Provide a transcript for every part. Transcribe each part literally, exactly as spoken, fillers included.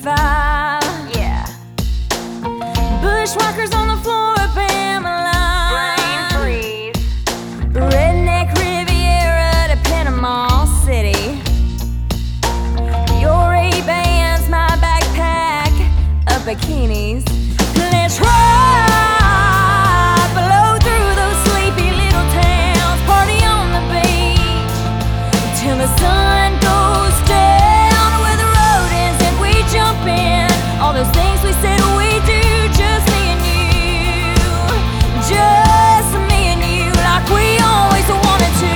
fifty-five. Yeah. Bushwhackers on the floor of Pamela. Brain freeze. Redneck Riviera to Panama City. Your A-bands, my backpack of bikinis. Let's ride below through those sleepy little towns. Party on the beach till the sun goes down. Where the road ends and we jump in. All those things we said we do, just me and you. Just me and you, like we always wanted to.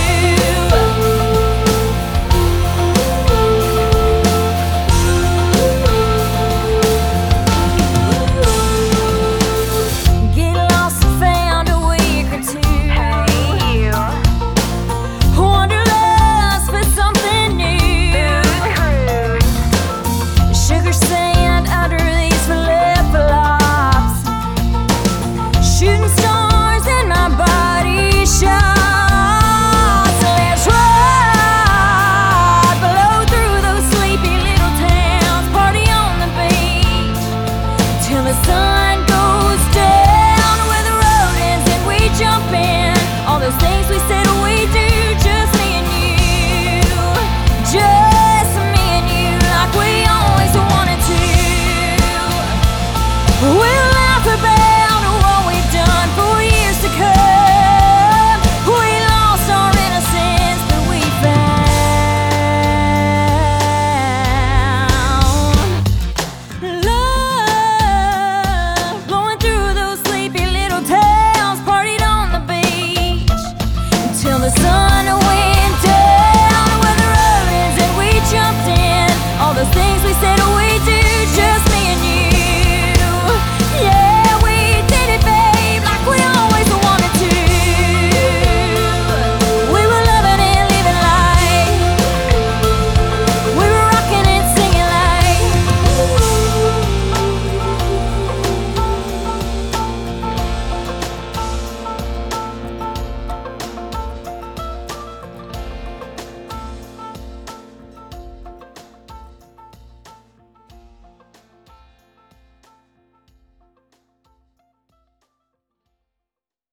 Get lost and found a week or two. Hey, you. Wanderlust for something new. Cruise. Sugar sand under these flip-flops. Shooting stars in my body shots. Let's ride below through those sleepy little towns. Party on the beach till the sun goes down. Where the road ends and we jump in. All those things we said